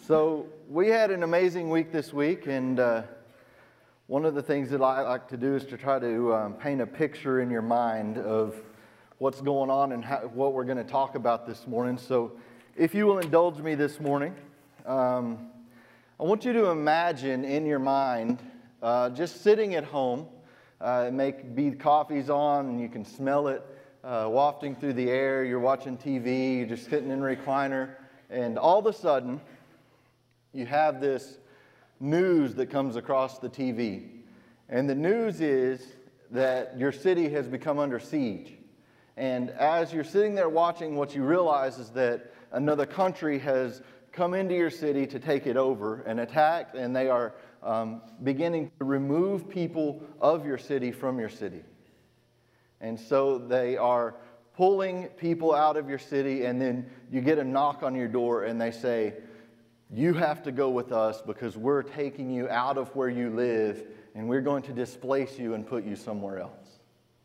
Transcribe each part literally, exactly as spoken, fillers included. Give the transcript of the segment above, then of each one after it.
So we had an amazing week this week, and uh, one of the things that I like to do is to try to um, paint a picture in your mind of what's going on and how, what we're going to talk about this morning. So if you will indulge me this morning, um, I want you to imagine in your mind uh, just sitting at home. Uh, it may be coffee's on and you can smell it uh, wafting through the air. You're watching T V, you're just sitting in a recliner, and all of a sudden you have this news that comes across the T V. And the news is that your city has become under siege. And as you're sitting there watching, what you realize is that another country has come into your city to take it over and attack, and they are um, beginning to remove people of your city from your city. And so they are pulling people out of your city, and then you get a knock on your door and they say, you have to go with us because we're taking you out of where you live and we're going to displace you and put you somewhere else.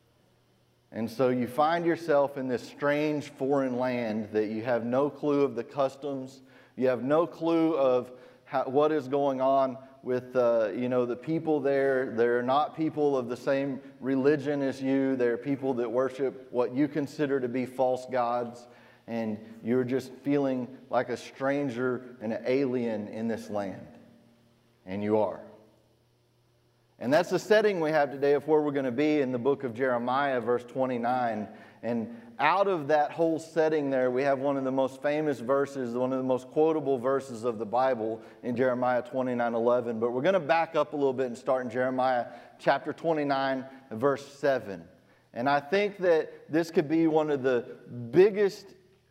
And so you find yourself in this strange foreign land that you have no clue of the customs. You have no clue of how, what is going on with uh, you know, the people there. They're not people of the same religion as you. They're people that worship what you consider to be false gods. And you're just feeling like a stranger and an alien in this land. And you are. And that's the setting we have today of where we're going to be in the book of Jeremiah, verse twenty-nine. And out of that whole setting there, we have one of the most famous verses, one of the most quotable verses of the Bible in Jeremiah twenty-nine eleven. But we're going to back up a little bit and start in Jeremiah chapter twenty-nine, verse seven. And I think that this could be one of the biggest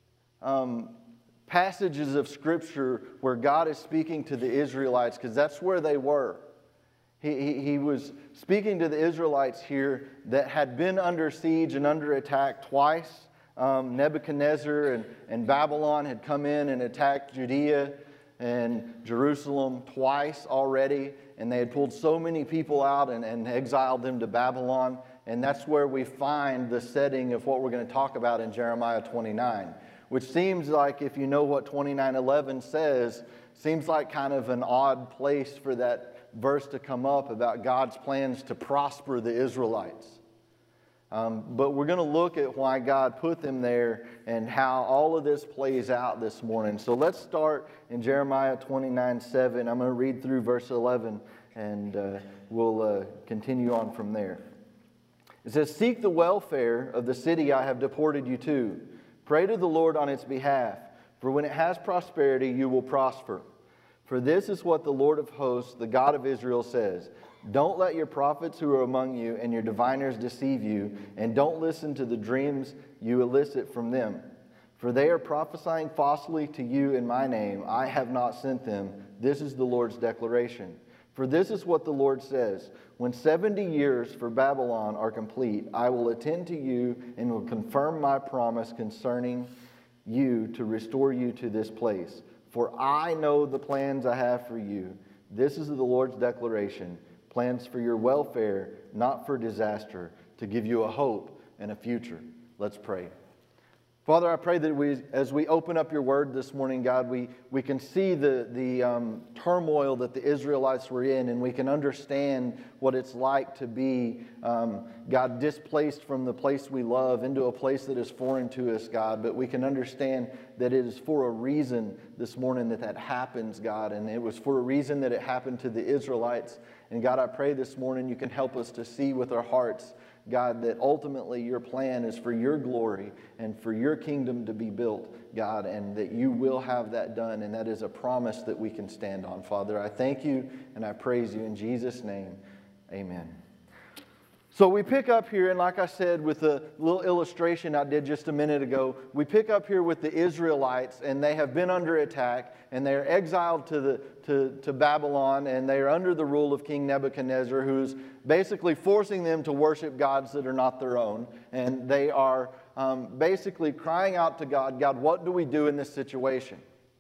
Um, passages of Scripture where God is speaking to the Israelites, because that's where they were. He, he, he was speaking to the Israelites here that had been under siege and under attack twice. Um, Nebuchadnezzar and, and Babylon had come in and attacked Judea and Jerusalem twice already, and they had pulled so many people out and, and exiled them to Babylon. And that's where we find the setting of what we're going to talk about in Jeremiah twenty-nine. Which seems like, if you know what twenty-nine eleven says, seems like kind of an odd place for that verse to come up about God's plans to prosper the Israelites. Um, but we're going to look at why God put them there and how all of this plays out this morning. So let's start in Jeremiah twenty-nine seven. I'm going to read through verse eleven, and uh, we'll uh, continue on from there. It says, "Seek the welfare of the city I have deported you to. Pray to the Lord on its behalf, for when it has prosperity, you will prosper. For this is what the Lord of hosts, the God of Israel, says. Don't let your prophets who are among you and your diviners deceive you, and don't listen to the dreams you elicit from them. For they are prophesying falsely to you in my name. I have not sent them. This is the Lord's declaration. For this is what the Lord says, when seventy years for Babylon are complete, I will attend to you and will confirm my promise concerning you to restore you to this place. For I know the plans I have for you. This is the Lord's declaration, plans for your welfare, not for disaster, to give you a hope and a future." Let's pray. Father, I pray that we, as we open up your word this morning, God, we, we can see the, the um, turmoil that the Israelites were in, and we can understand what it's like to be, um, God, displaced from the place we love into a place that is foreign to us, God. But we can understand that it is for a reason this morning that that happens, God. And it was for a reason that it happened to the Israelites. And God, I pray this morning you can help us to see with our hearts, God, that ultimately your plan is for your glory and for your kingdom to be built, God, and that you will have that done, and that is a promise that we can stand on. Father, I thank you and I praise you in Jesus' name. Amen. So we pick up here, and like I said, with the little illustration I did just a minute ago, we pick up here with the Israelites, and they have been under attack, and they're exiled to the to, to Babylon, and they are under the rule of King Nebuchadnezzar, who's basically forcing them to worship gods that are not their own. And they are um, basically crying out to God, God, what do we do in this situation?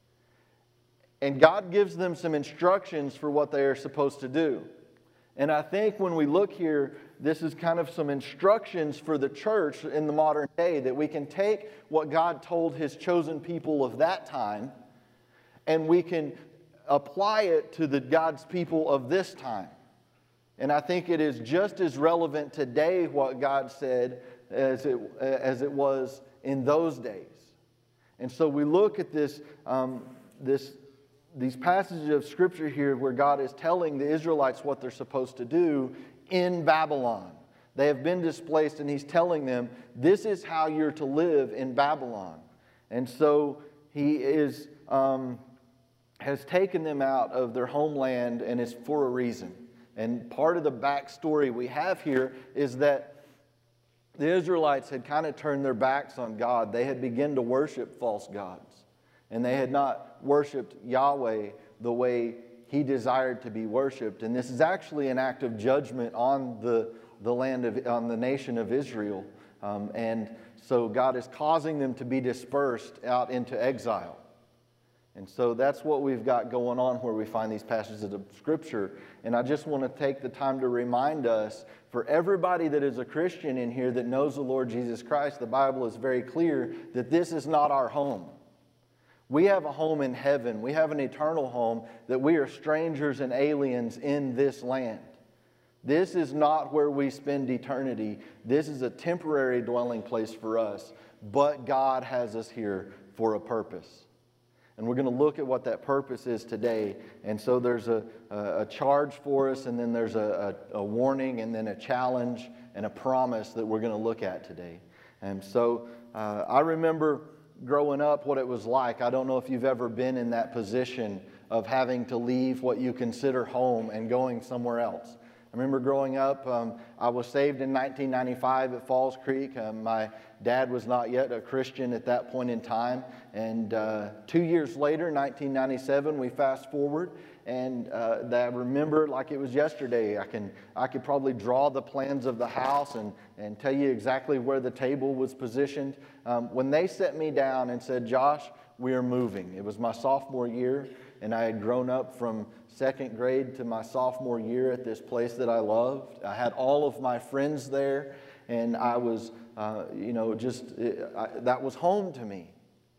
And God gives them some instructions for what they are supposed to do. And I think when we look here, this is kind of some instructions for the church in the modern day, that we can take what God told his chosen people of that time, and we can apply it to the God's people of this time. And I think it is just as relevant today what God said as it, as it was in those days. And so we look at this, um, this, these passages of Scripture here where God is telling the Israelites what they're supposed to do in Babylon. They have been displaced, and He's telling them, this is how you're to live in Babylon. And so He is um, has taken them out of their homeland, and it's for a reason. And part of the backstory we have here is that the Israelites had kind of turned their backs on God. They had begun to worship false gods. And they had not worshiped Yahweh the way He desired to be worshiped. And this is actually an act of judgment on the, the land of, on the nation of Israel. Um, and so God is causing them to be dispersed out into exile. And so that's what we've got going on where we find these passages of Scripture. And I just want to take the time to remind us, for everybody that is a Christian in here that knows the Lord Jesus Christ, the Bible is very clear that this is not our home. We have a home in heaven. We have an eternal home, that we are strangers and aliens in this land. This is not where we spend eternity. This is a temporary dwelling place for us. But God has us here for a purpose. And we're going to look at what that purpose is today. And so there's a, a, a charge for us, and then there's a, a, a warning, and then a challenge, and a promise that we're going to look at today. And so uh, I remember growing up what it was like. I don't know if you've ever been in that position of having to leave what you consider home and going somewhere else. I remember growing up, um, I was saved in nineteen ninety-five at Falls Creek. Um, my dad was not yet a Christian at that point in time. And uh, two years later, nineteen ninety-seven, we fast forward. And uh, I remember like it was yesterday. I can I could probably draw the plans of the house and, and tell you exactly where the table was positioned. Um, when they set me down and said, Josh, we are moving. It was my sophomore year, and I had grown up from second grade to my sophomore year at this place that I loved. I had all of my friends there, and I was, uh, you know, just, it, I, that was home to me.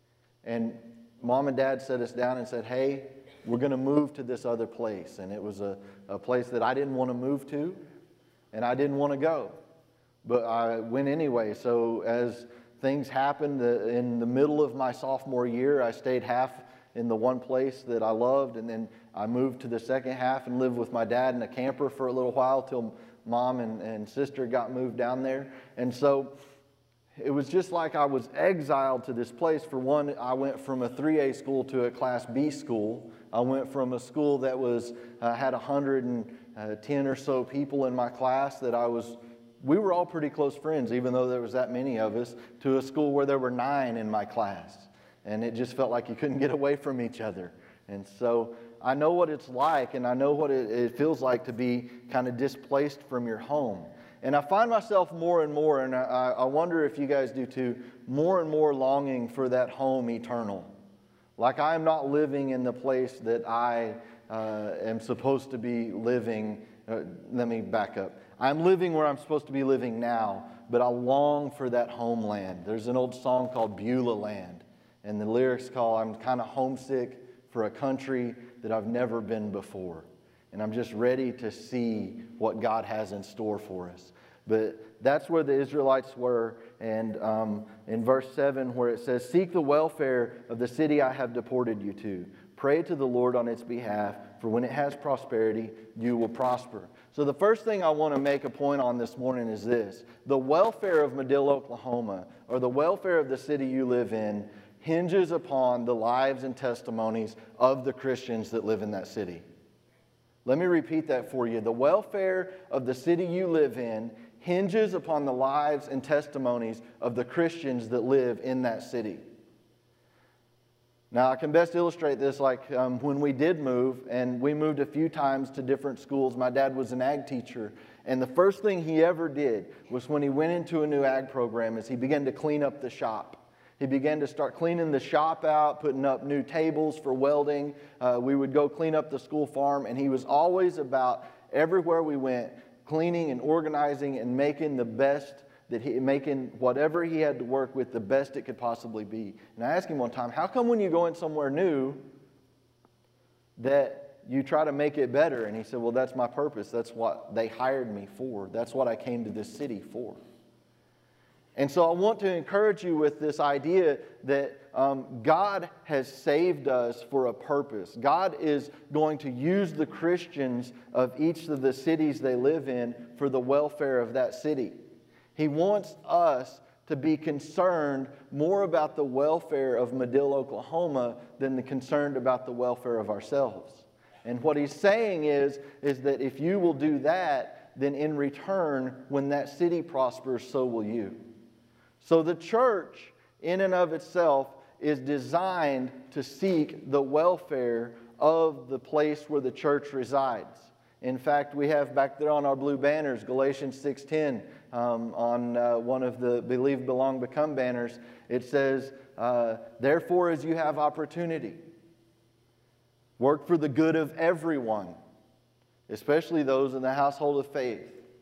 And Mom and Dad set us down and said, hey, we're going to move to this other place. And it was a, a place that I didn't want to move to, and I didn't want to go. But I went anyway. So as things happened uh, in the middle of my sophomore year, I stayed half in the one place that I loved, and then I moved to the second half and lived with my dad in a camper for a little while till Mom and, and sister got moved down there. And so it was just like I was exiled to this place. For one, I went from a three A school to a Class B school. I went from a school that was uh, had one hundred ten or so people in my class that I was, we were all pretty close friends, even though there was that many of us, to a school where there were nine in my class. And it just felt like you couldn't get away from each other. And so I know what it's like, and I know what it, it feels like to be kind of displaced from your home. And I find myself more and more, and I, I wonder if you guys do too, more and more longing for that home eternal. Like I am not living in the place that I uh, am supposed to be living. Uh, let me back up. I'm living where I'm supposed to be living now, but I long for that homeland. There's an old song called Beulah Land, and the lyrics call, I'm kind of homesick for a country that I've never been before. And I'm just ready to see what God has in store for us. But that's where the Israelites were. And um, in verse seven, where it says, seek the welfare of the city I have deported you to. Pray to the Lord on its behalf, for when it has prosperity, you will prosper. So the first thing I want to make a point on this morning is this. The welfare of Madill, Oklahoma, or the welfare of the city you live in, hinges upon the lives and testimonies of the Christians that live in that city. Let me repeat that for you. The welfare of the city you live in hinges upon the lives and testimonies of the Christians that live in that city. Now, I can best illustrate this like um, when we did move, and we moved a few times to different schools. My dad was an ag teacher, and the first thing he ever did was when he went into a new ag program is he began to clean up the shop. He began to start cleaning the shop out, putting up new tables for welding. Uh, we would go clean up the school farm, and he was always about, everywhere we went, cleaning and organizing and making the best, that he making whatever he had to work with the best it could possibly be. And I asked him one time, how come when you go in somewhere new, that you try to make it better. And he said, well, that's my purpose. That's what they hired me for. That's what I came to this city for. And so I want to encourage you with this idea that um, God has saved us for a purpose. God is going to use the Christians of each of the cities they live in for the welfare of that city. He wants us to be concerned more about the welfare of Madill, Oklahoma than the concerned about the welfare of ourselves. And what he's saying is, is that if you will do that, then in return, when that city prospers, so will you. So the church, in and of itself, is designed to seek the welfare of the place where the church resides. In fact, we have back there on our blue banners, Galatians six ten, um, on uh, one of the Believe, Belong, Become banners. It says, uh, therefore, as you have opportunity, work for the good of everyone, especially those in the household of faith.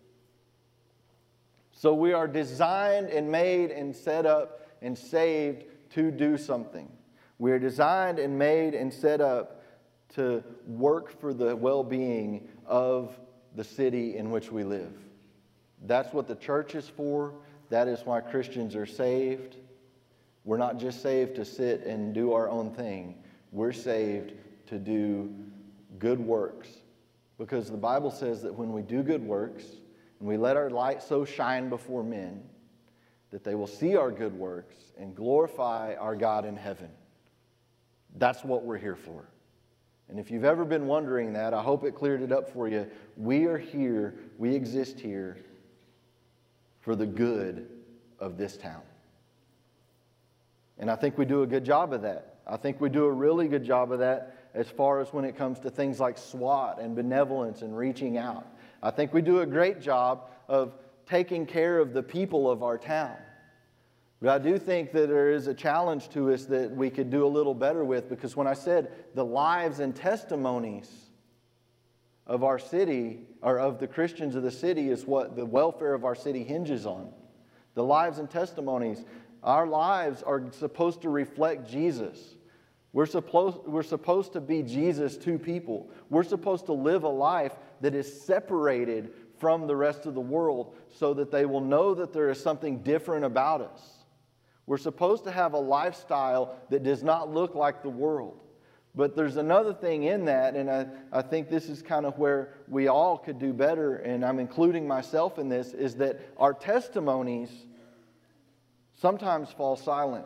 So we are designed and made and set up and saved to do something. We are designed and made and set up to work for the well-being of the city in which we live. That's what the church is for. That is why Christians are saved. We're not just saved to sit and do our own thing. We're saved to do good works. Because the Bible says that when we do good works, and we let our light so shine before men that they will see our good works and glorify our God in heaven. That's what we're here for. And if you've ever been wondering that, I hope it cleared it up for you. We are here, we exist here for the good of this town. And I think we do a good job of that. I think we do a really good job of that as far as when it comes to things like SWAT and benevolence and reaching out. I think we do a great job of taking care of the people of our town. But I do think that there is a challenge to us that we could do a little better with, because when I said the lives and testimonies of our city, or of the Christians of the city, is what the welfare of our city hinges on. The lives and testimonies. Our lives are supposed to reflect Jesus. We're supposed, we're supposed to be Jesus to people. We're supposed to live a life that is separated from the rest of the world so that they will know that there is something different about us. We're supposed to have a lifestyle that does not look like the world. But there's another thing in that, and I, I think this is kind of where we all could do better, and I'm including myself in this, is that our testimonies sometimes fall silent.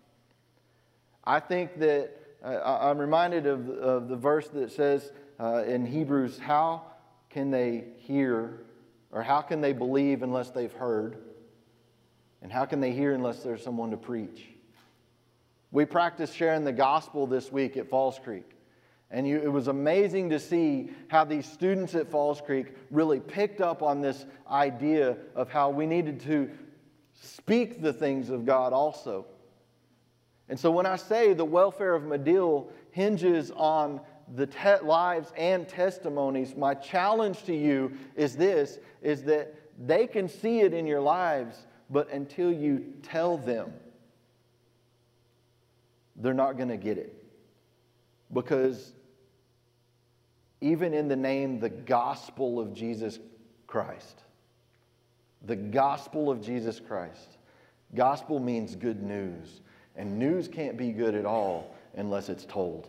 I think that uh, I'm reminded of, of the verse that says uh, in Hebrews, how can they hear, or how can they believe unless they've heard? And how can they hear unless there's someone to preach? We practiced sharing the gospel this week at Falls Creek. And you, it was amazing to see how these students at Falls Creek really picked up on this idea of how we needed to speak the things of God also. And so when I say the welfare of Madill hinges on the te- lives and testimonies, my challenge to you is this, is that they can see it in your lives, but until you tell them, they're not going to get it. Because even in the name, the gospel of Jesus Christ, the gospel of Jesus Christ, gospel means good news. And news can't be good at all unless it's told.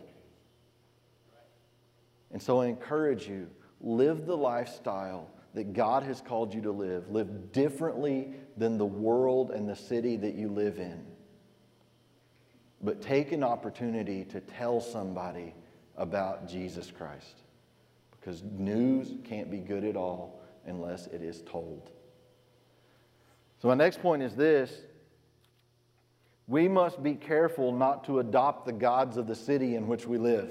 And so I encourage you, live the lifestyle that God has called you to live. Live differently than the world and the city that you live in. But take an opportunity to tell somebody about Jesus Christ. Because news can't be good at all unless it is told. So my next point is this. We must be careful not to adopt the gods of the city in which we live.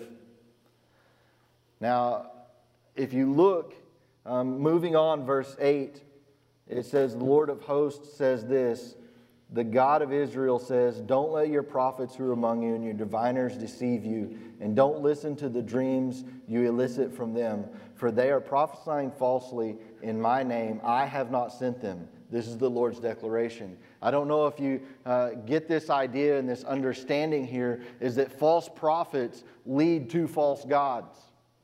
Now, if you look, um, moving on, verse eight, it says, the Lord of hosts says this, the God of Israel says, don't let your prophets who are among you and your diviners deceive you, and don't listen to the dreams you elicit from them, for they are prophesying falsely in my name. I have not sent them. This is the Lord's declaration. I don't know if you uh, get this idea and this understanding here, is that false prophets lead to false gods.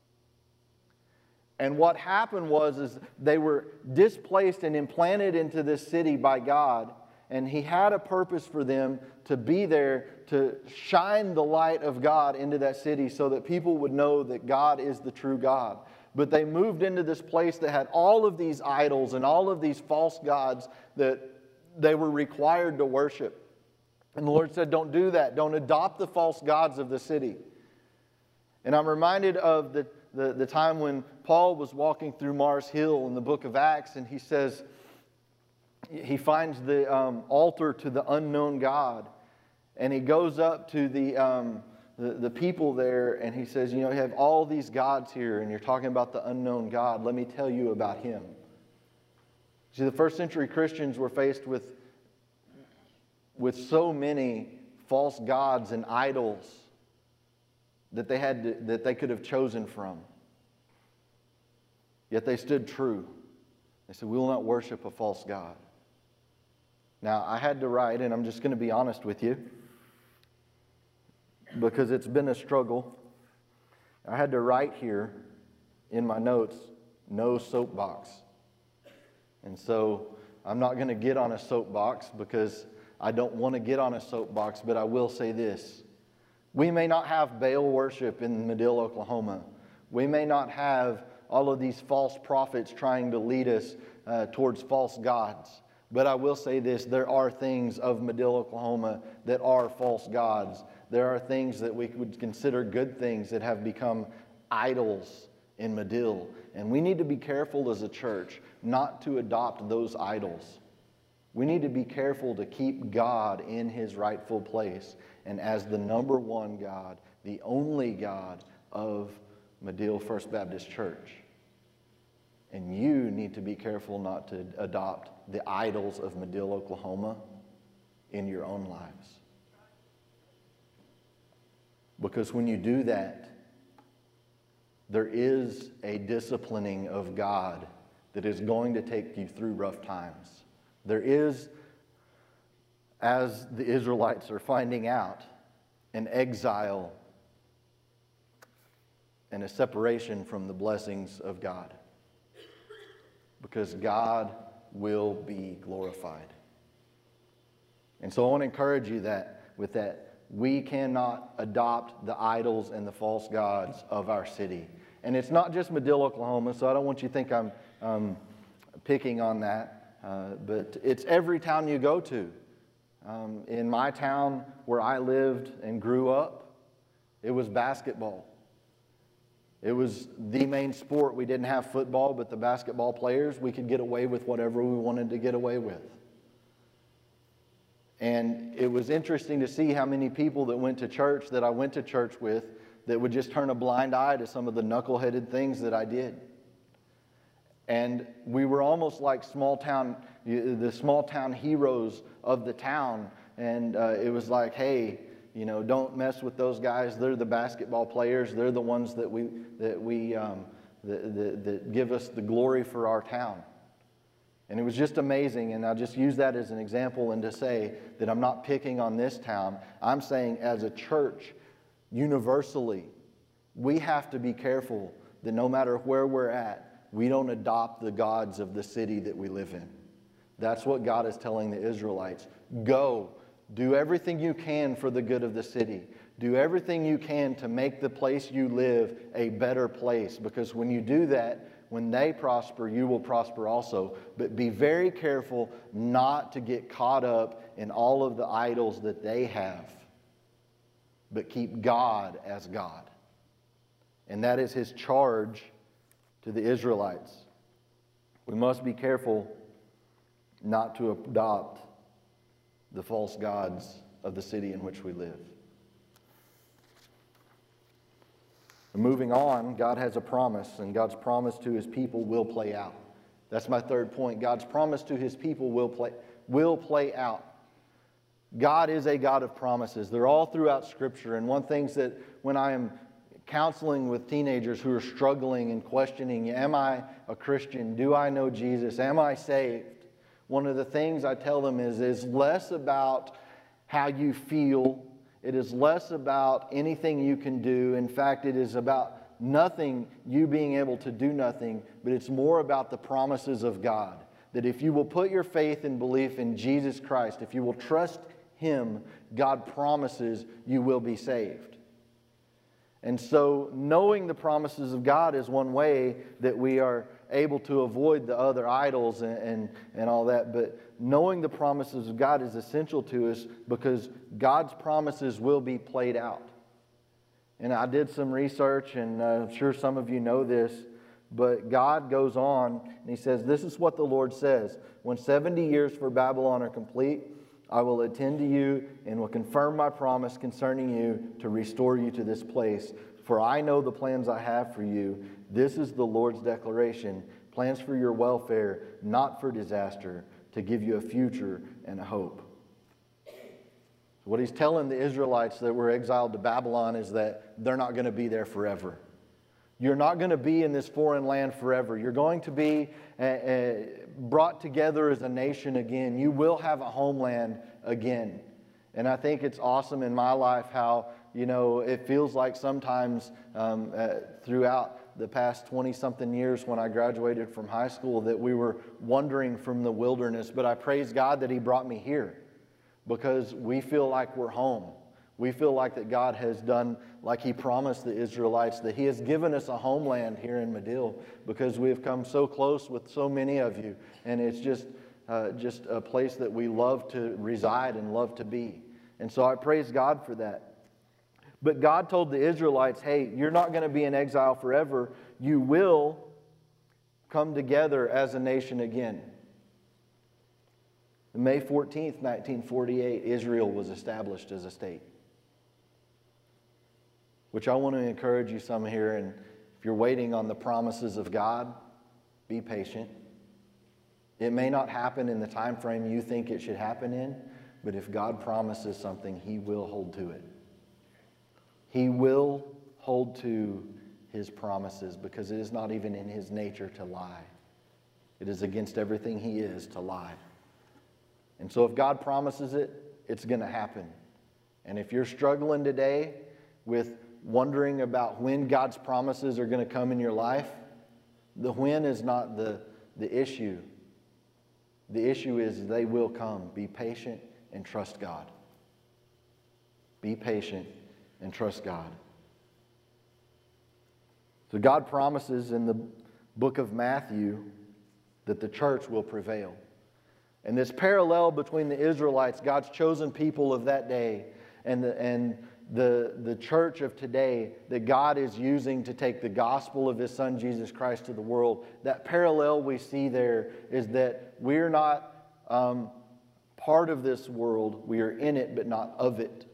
And what happened was is they were displaced and implanted into this city by God, and He had a purpose for them to be there to shine the light of God into that city so that people would know that God is the true God. But they moved into this place that had all of these idols and all of these false gods that they were required to worship. And the Lord said, don't do that. Don't adopt the false gods of the city. And I'm reminded of the, the, the time when Paul was walking through Mars Hill in the book of Acts, and he says, he finds the um, altar to the unknown God. And he goes up to the... Um, The, the people there, and he says, you know, you have all these gods here, and you're talking about the unknown God. Let me tell you about Him. See, the first century Christians were faced with, with so many false gods and idols that they had to, that they could have chosen from. Yet they stood true. They said, we will not worship a false God. Now, I had to write, and I'm just going to be honest with you, because it's been a struggle. I had to write here in my notes, no soapbox. And so I'm not going to get on a soapbox because I don't want to get on a soapbox, but I will say this. We may not have Baal worship in Madill, Oklahoma. We may not have all of these false prophets trying to lead us uh, towards false gods. But I will say this, there are things of Madill, Oklahoma that are false gods. There are things that we would consider good things that have become idols in Madill. And we need to be careful as a church not to adopt those idols. We need to be careful to keep God in His rightful place and as the number one God, the only God of Madill First Baptist Church. And you need to be careful not to adopt the idols of Madill, Oklahoma in your own lives. Because when you do that, there is a disciplining of God that is going to take you through rough times. There is, as the Israelites are finding out, an exile and a separation from the blessings of God. Because God will be glorified. And so I want to encourage you that with that, we cannot adopt the idols and the false gods of our city. And it's not just Madill, Oklahoma, so I don't want you to think I'm um, picking on that. Uh, but it's every town you go to. Um, in my town where I lived and grew up, it was basketball. It was the main sport. We didn't have football, but the basketball players, we could get away with whatever we wanted to get away with. And it was interesting to see how many people that went to church, that I went to church with, that would just turn a blind eye to some of the knuckleheaded things that I did. And we were almost like small town, the small town heroes of the town. And uh, it was like, hey, you know, don't mess with those guys. They're the basketball players. They're the ones that we that we um, that, that, that give us the glory for our town. And it was just amazing. And I'll just use that as an example and to say that I'm not picking on this town. I'm saying as a church, universally, we have to be careful that no matter where we're at, we don't adopt the gods of the city that we live in. That's what God is telling the Israelites. Go. Do everything you can for the good of the city. Do everything you can to make the place you live a better place. Because when you do that, when they prosper, you will prosper also. But be very careful not to get caught up in all of the idols that they have. But keep God as God. And that is His charge to the Israelites. We must be careful not to adopt the false gods of the city in which we live. Moving on, God has a promise, and God's promise to His people will play out. That's my third point. God's promise to His people will play, will play out. God is a God of promises. They're all throughout Scripture. And one thing that when I am counseling with teenagers who are struggling and questioning, am I a Christian? Do I know Jesus? Am I saved? one of the things I tell them is, is less about how you feel. It is less about anything you can do. In fact, it is about nothing, you being able to do nothing, but it's more about the promises of God. That if you will put your faith and belief in Jesus Christ, if you will trust Him, God promises you will be saved. And so knowing the promises of God is one way that we are able to avoid the other idols and, and, and all that. But knowing the promises of God is essential to us because God's promises will be played out. And I did some research, and uh, I'm sure some of you know this, but God goes on and He says, this is what the Lord says. When seventy years for Babylon are complete, I will attend to you and will confirm my promise concerning you to restore you to this place. For I know the plans I have for you. This is the Lord's declaration. Plans for your welfare, not for disaster, to give you a future and a hope. What He's telling the Israelites that were exiled to Babylon is that they're not going to be there forever. You're not going to be in this foreign land forever. You're going to be uh, uh, brought together as a nation again. You will have a homeland again. And I think it's awesome in my life how, you know, it feels like sometimes um, uh, throughout the past twenty-something years when I graduated from high school that we were wandering from the wilderness. But I praise God that He brought me here because we feel like we're home. We feel like that God has done like He promised the Israelites, that He has given us a homeland here in Madill because we have come so close with so many of you. And it's just, uh, just a place that we love to reside and love to be. And so I praise God for that. But God told the Israelites, hey, you're not going to be in exile forever. You will come together as a nation again. May fourteenth, nineteen forty-eight, Israel was established as a state. Which I want to encourage you some here, and if you're waiting on the promises of God, be patient. It may not happen in the time frame you think it should happen in, but if God promises something, He will hold to it. He will hold to His promises because it is not even in His nature to lie. It is against everything He is to lie. And so if God promises it, it's going to happen. And if you're struggling today with wondering about when God's promises are going to come in your life, the when is not the, the issue. The issue is they will come. Be patient and trust God. Be patient and trust God. So God promises in the book of Matthew that the church will prevail. And this parallel between the Israelites, God's chosen people of that day, and the, and the, the church of today that God is using to take the gospel of His Son Jesus Christ to the world, that parallel we see there is that we're not um, part of this world. We are in it, but not of it.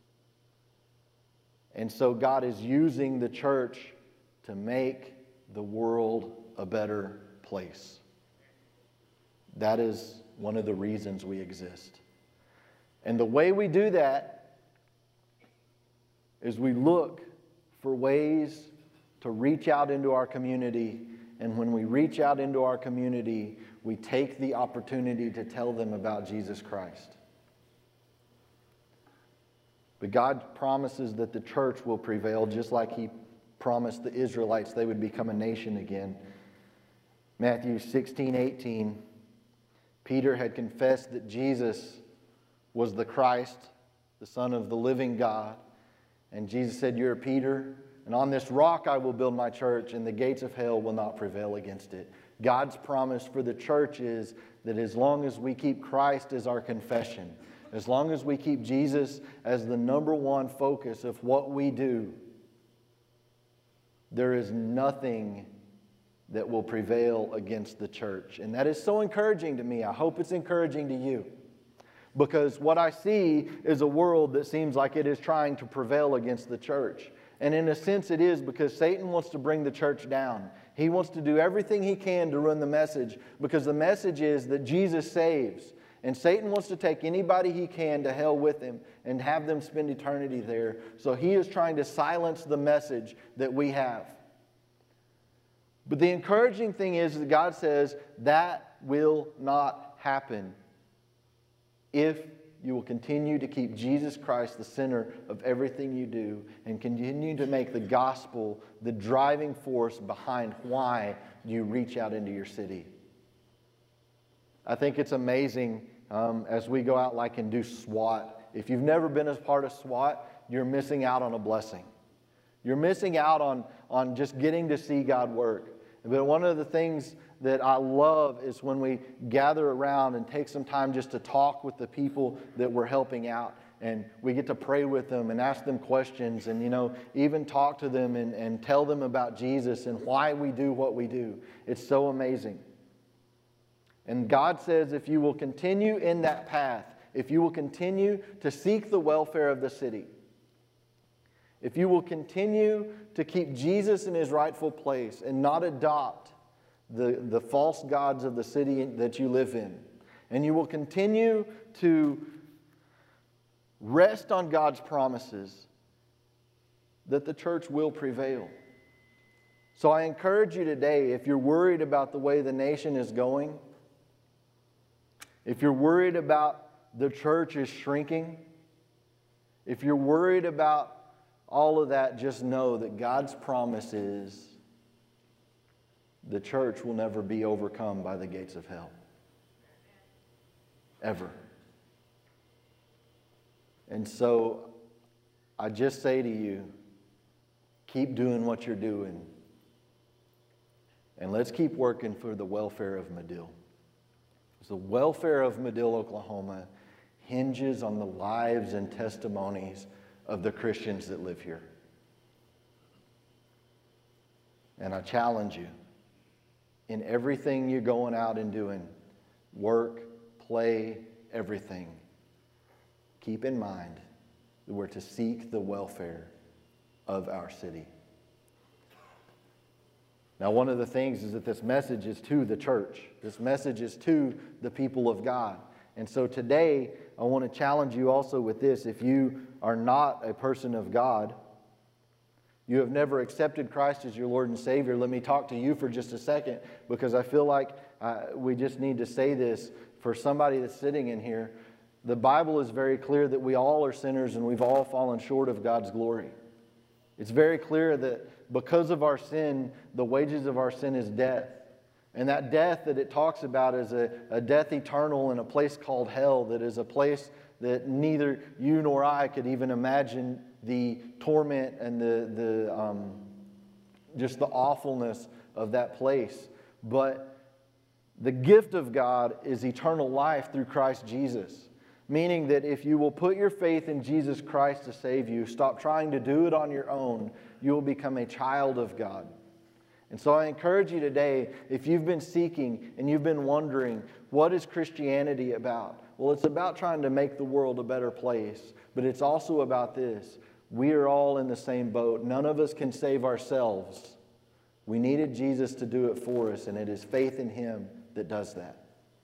And so God is using the church to make the world a better place. That is one of the reasons we exist. And the way we do that is we look for ways to reach out into our community. And when we reach out into our community, we take the opportunity to tell them about Jesus Christ. But God promises that the church will prevail just like He promised the Israelites they would become a nation again. Matthew sixteen eighteen, Peter had confessed that Jesus was the Christ, the Son of the living God. And Jesus said, "You're Peter, and on this rock I will build my church, and the gates of hell will not prevail against it." God's promise for the church is that as long as we keep Christ as our confession, as long as we keep Jesus as the number one focus of what we do, there is nothing that will prevail against the church. And that is so encouraging to me. I hope it's encouraging to you. Because what I see is a world that seems like it is trying to prevail against the church. And in a sense it is, because Satan wants to bring the church down. He wants to do everything he can to ruin the message, because the message is that Jesus saves. And Satan wants to take anybody he can to hell with him and have them spend eternity there. So he is trying to silence the message that we have. But the encouraging thing is that God says that will not happen if you will continue to keep Jesus Christ the center of everything you do and continue to make the gospel the driving force behind why you reach out into your city. I think it's amazing um, as we go out like and do SWAT. If you've never been a part of SWAT, you're missing out on a blessing. You're missing out on, on just getting to see God work. But one of the things that I love is when we gather around and take some time just to talk with the people that we're helping out. And we get to pray with them and ask them questions and, you know, even talk to them and, and tell them about Jesus and why we do what we do. It's so amazing. And God says if you will continue in that path, if you will continue to seek the welfare of the city, if you will continue to keep Jesus in His rightful place and not adopt the, the false gods of the city that you live in, and you will continue to rest on God's promises, that the church will prevail. So I encourage you today, if you're worried about the way the nation is going, if you're worried about the church is shrinking, if you're worried about all of that, just know that God's promise is the church will never be overcome by the gates of hell. Ever. And so I just say to you, keep doing what you're doing. And let's keep working for the welfare of Madill. The welfare of Madill, Oklahoma hinges on the lives and testimonies of the Christians that live here. And I challenge you, in everything you're going out and doing, work, play, everything, keep in mind that we're to seek the welfare of our city. Now, one of the things is that this message is to the church. This message is to the people of God. And so today, I want to challenge you also with this. If you are not a person of God, you have never accepted Christ as your Lord and Savior, let me talk to you for just a second, because I feel like uh, we just need to say this for somebody that's sitting in here. The Bible is very clear that we all are sinners and we've all fallen short of God's glory. It's very clear that because of our sin, the wages of our sin is death. And that death that it talks about is a, a death eternal in a place called hell, that is a place that neither you nor I could even imagine the torment and the, the um, just the awfulness of that place. But the gift of God is eternal life through Christ Jesus. Meaning that if you will put your faith in Jesus Christ to save you, stop trying to do it on your own, you will become a child of God. And so I encourage you today, if you've been seeking and you've been wondering, what is Christianity about? Well, it's about trying to make the world a better place, but it's also about this. We are all in the same boat. None of us can save ourselves. We needed Jesus to do it for us, and it is faith in Him that does that.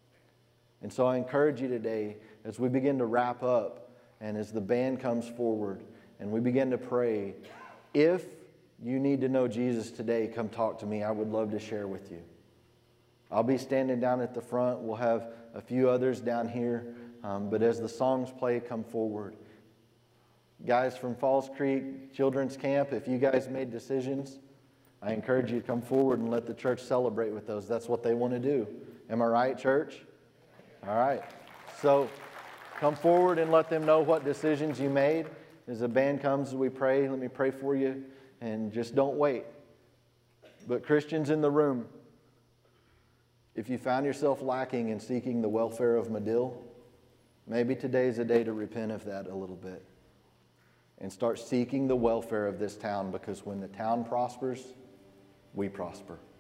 And so I encourage you today, as we begin to wrap up and as the band comes forward and we begin to pray, if you need to know Jesus today, come talk to me. I would love to share with you. I'll be standing down at the front. We'll have a few others down here. Um, but as the songs play, come forward. Guys from Falls Creek Children's Camp, if you guys made decisions, I encourage you to come forward and let the church celebrate with those. That's what they want to do. Am I right, church? All right. So come forward and let them know what decisions you made. As the band comes, we pray. Let me pray for you. And just don't wait. But Christians in the room, if you found yourself lacking in seeking the welfare of Madill, maybe today's a day to repent of that a little bit and start seeking the welfare of this town, because when the town prospers, we prosper.